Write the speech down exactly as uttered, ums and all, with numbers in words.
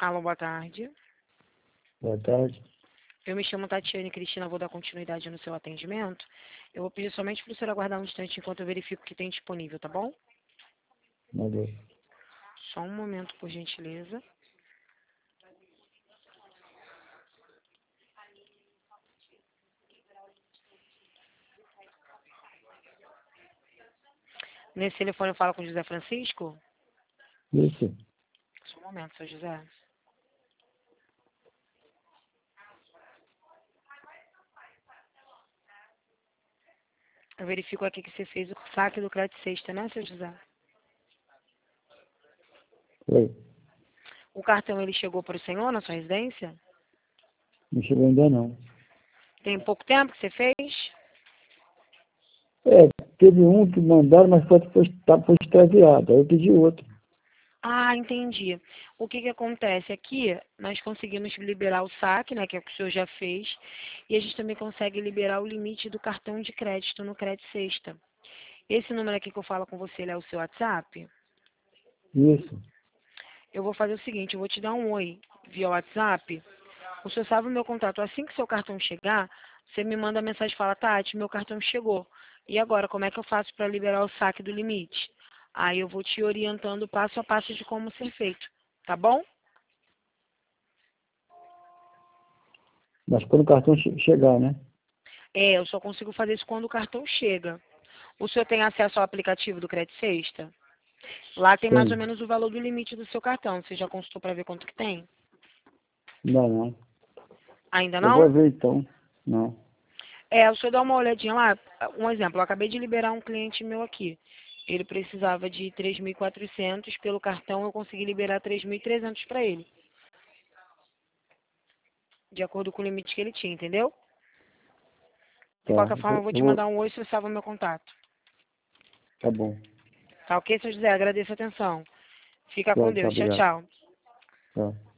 Alô, boa tarde. Boa tarde. Eu me chamo Tatiane Cristina, vou dar continuidade no seu atendimento. Eu vou pedir somente para o senhor aguardar um instante enquanto eu verifico o que tem disponível, tá bom? Valeu. Só um momento, por gentileza. Nesse telefone eu falo com o José Francisco? Isso. Só um momento, seu José. Eu verifico aqui que você fez o saque do crédito sexta, né, seu José? Oi. O cartão, ele chegou para o senhor na sua residência? Não chegou ainda não. Tem pouco tempo que você fez? É, teve um que mandaram, mas foi, foi, tá, foi extraviado. Aí eu pedi outro. Ah, entendi. O que que acontece? Aqui, nós conseguimos liberar o saque, né, que é o que o senhor já fez, e a gente também consegue liberar o limite do cartão de crédito no Crédito Sexta. Esse número aqui que eu falo com você, ele é o seu WhatsApp? Isso. Eu vou fazer o seguinte, eu vou te dar um oi via WhatsApp. O senhor sabe o meu contato. Assim que seu cartão chegar, você me manda mensagem e fala, Tati, meu cartão chegou. E agora, como é que eu faço para liberar o saque do limite? Aí eu vou te orientando passo a passo de como ser feito, tá bom? Mas quando o cartão che- chegar, né? É, eu só consigo fazer isso quando o cartão chega. O senhor tem acesso ao aplicativo do Crédito Sexta? Lá tem mais ou Tem. menos o valor do limite do seu cartão. Você já consultou para ver quanto que tem? Não, não. Ainda Eu vou não? ver então. Não. É, o senhor dá uma olhadinha lá. Um exemplo, eu acabei de liberar um cliente meu aqui. Ele precisava de três mil e quatrocentos. Pelo cartão eu consegui liberar três mil e trezentos para ele. De acordo com o limite que ele tinha, entendeu? De Tá. qualquer Eu forma, vou, eu vou eu te vou- mandar um oi se você salva meu contato. Tá bom. Tá ok, seu José? Agradeço a atenção. Fica Tá, com tá, Deus. Tchau, obrigado. tchau. Tá.